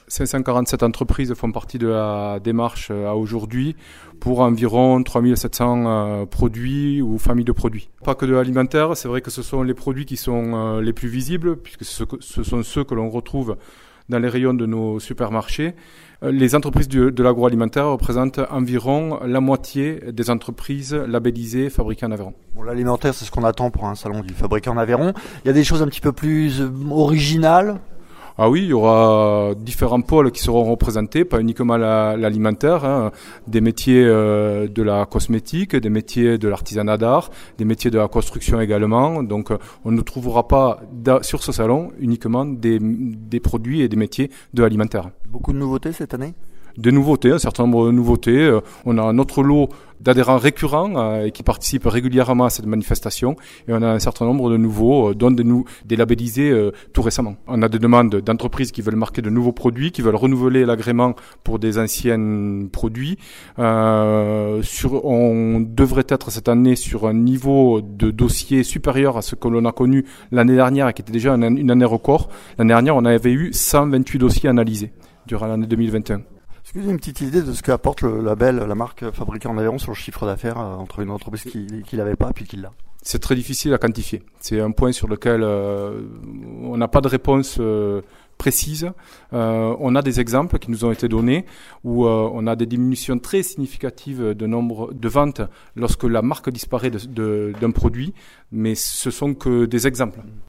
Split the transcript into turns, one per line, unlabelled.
547 entreprises font partie de la démarche à aujourd'hui pour environ 3700 produits ou familles de produits. Pas que de l'alimentaire, c'est vrai que ce sont les produits qui sont les plus visibles puisque ce sont ceux que l'on retrouve dans les rayons de nos supermarchés. Les entreprises de l'agroalimentaire représentent environ la moitié des entreprises labellisées fabriquées en Aveyron.
Bon, l'alimentaire, c'est ce qu'on attend pour un salon du fabriqué en Aveyron. Il y a des choses un petit peu plus originales.
Ah oui, il y aura différents pôles qui seront représentés, pas uniquement l'alimentaire, des métiers de la cosmétique, des métiers de l'artisanat d'art, des métiers de la construction également. Donc on ne trouvera pas sur ce salon uniquement des produits et des métiers de l'alimentaire.
Beaucoup de nouveautés cette année ?
Des nouveautés, un certain nombre de nouveautés. On a un autre lot d'adhérents récurrents et qui participent régulièrement à cette manifestation. Et on a un certain nombre de nouveaux, dont des labellisés tout récemment. On a des demandes d'entreprises qui veulent marquer de nouveaux produits, qui veulent renouveler l'agrément pour des anciens produits. On devrait être cette année sur un niveau de dossier supérieur à ce que l'on a connu l'année dernière, qui était déjà une année record. L'année dernière, on avait eu 128 dossiers analysés durant l'année 2021.
Est-ce que vous avez une petite idée de ce qu'apporte le label, la marque fabriquée en Aveyron sur le chiffre d'affaires entre une entreprise qui l'avait pas et puis qui l'a ?
C'est très difficile à quantifier. C'est un point sur lequel on n'a pas de réponse précise. On a des exemples qui nous ont été donnés où on a des diminutions très significatives de nombre de ventes lorsque la marque disparaît d'un produit, mais ce sont que des exemples.